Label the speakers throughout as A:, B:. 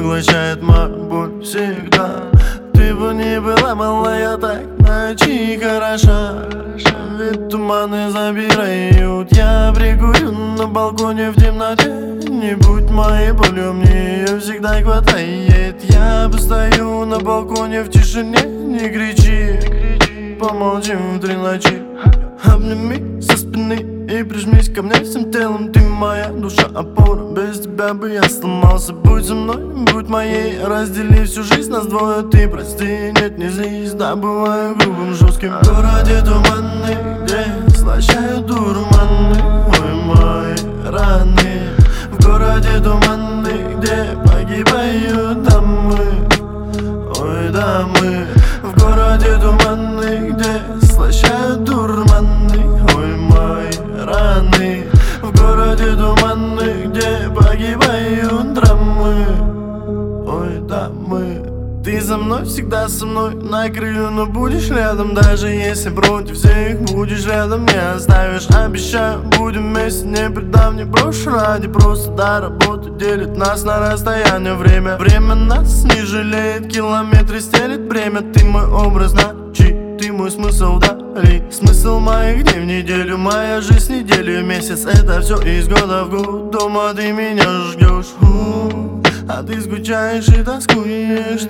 A: поглощает мою боль всегда. Ты бы не была, малая, так ночи хороша. Ведь туманы забирают. Я прикурю на балконе в темноте. Не будь моей болью, мне ее всегда хватает. Я постою на балконе в тишине. Не кричи, помолчим в 3 ночи. Обними со спины и прижмись ко мне всем телом. Ты моя душа, опора, без тебя бы я сломался. Будь со мной, будь моей, раздели всю жизнь нас двое. Ты прости, нет, не злись, да, бываю грубым, жестким. В городе туманный, где слащают дурманы. Ой, мои раны. В городе туманный, где погибают дамы. Ой, дамы. В городе туманный, где слащают дурманы. Ой, мои раны. В городе туманный, где погибают драмы. Ой, дамы. Ты за мной, всегда со мной на краю, но будешь рядом. Даже если против всех будешь рядом, не оставишь. Обещаю, будем вместе, не предам, не брошу ради. Просто до работы делит нас на расстояние. Время нас не жалеет, километры стелит бремя. Ты мой образ ночи, ты мой смысл вдали. Смысл моих дней в неделю, моя жизнь неделю, месяц. Это все из года в год, дома ты меня ждешь. А ты скучаешь и тоскуешь,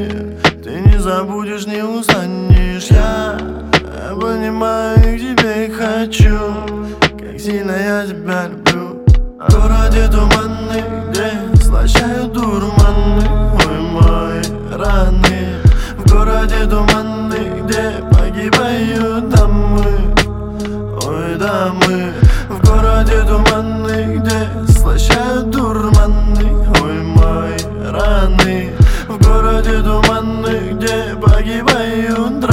A: ты не забудешь, не устанешь. Я понимаю, к тебе хочу, как сильно я тебя люблю. В городе туманный, где слащают дурманы. Ой, мои раны. В городе туманный, где погибают дамы. Ой, дамы. В городе туманный, где слащают дурманы. Ой, мои раны. В городе туманный, где погибают